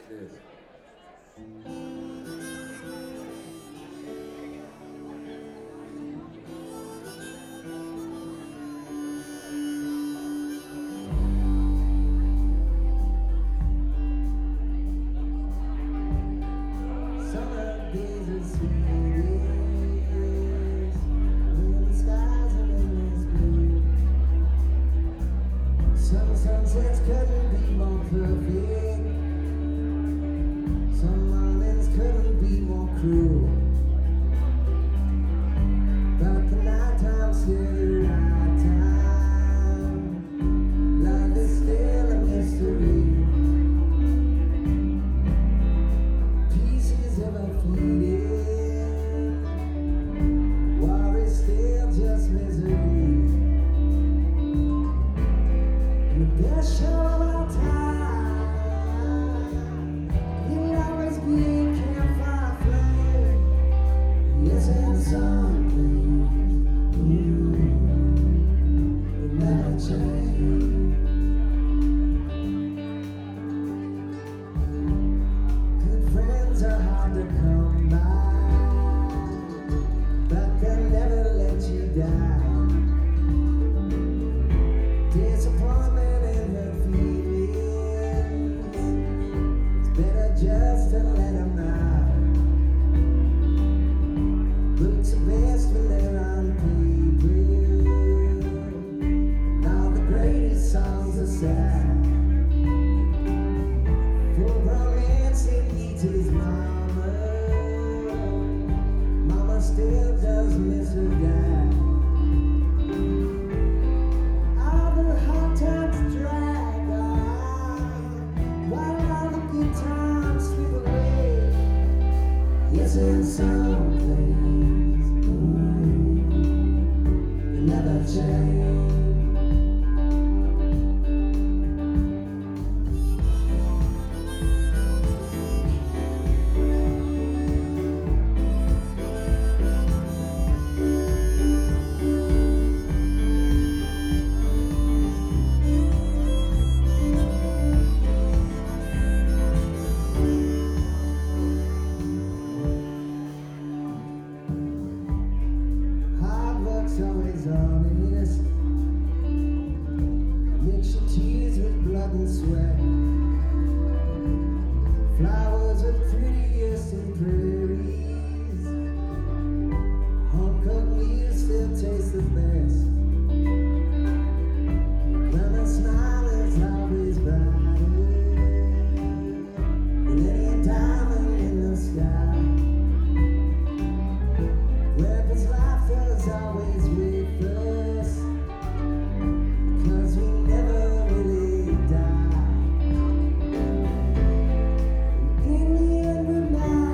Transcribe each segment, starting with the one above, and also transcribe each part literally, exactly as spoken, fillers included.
It is. Summer days and sweet days, when the skies are endless blue. Some sunsets couldn't be more perfect. Some mornings couldn't be more cruel. But the nighttime still the right time. Love is still a mystery. Peace is ever fleeting. War is still just misery. And the best show of all time will always be a campfire flame. Yes, and some things, ooh, will never change. Good friends are hard to come by, but they'll never let you down. Disappointment in her feelings, it's better just to let them out. Books are best when they're on paper, and all the greatest songs are sad. For romance in E T's mama, mama still does miss her dad. All the hard times drag on, while all the good times slip away. Yes, and some things, ooh, will never change. Hard work's always honest. Mix your tears with blood and sweat. Flowers are prettiest in prairies. Home-cooked meals still taste the best. When a smile is always brighter than any diamond in the sky. Grandpa's laughter is always with us, 'cause we never really die. In the end, what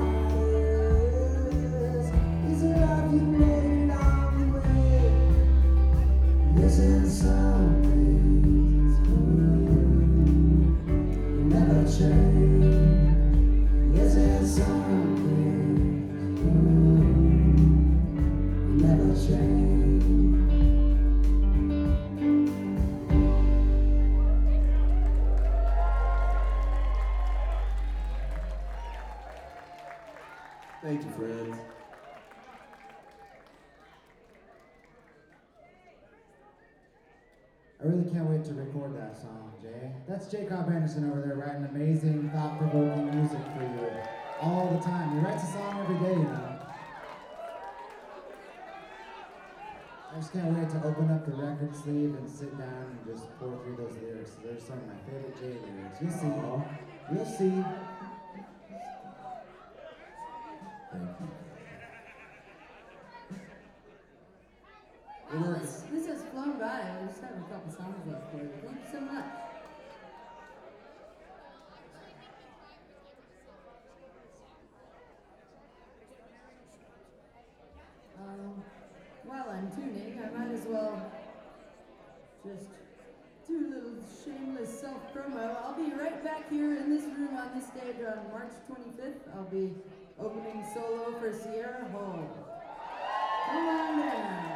matters is the love you made along the way. Yes, and some things, ooh, will never change. Yes, and some things, ooh, will never change. Thank you, friends. I really can't wait to record that song, Jay. That's Jay Cobb Anderson over there writing amazing, thought-provoking music for you all the time. He writes a song every day, you know. I just can't wait to open up the record sleeve and sit down and just pour through those lyrics. There's some of my favorite Jay lyrics. You'll see. You'll see. Thank you. Wow, this, this has flown by. I just have a couple songs left for you. Thank you so much. Um, while I'm tuning, I might as well just do a little shameless self-promo. I'll be right back here in this room on this stage on March twenty-fifth. I'll be opening solo for Sierra Hole. Come on down.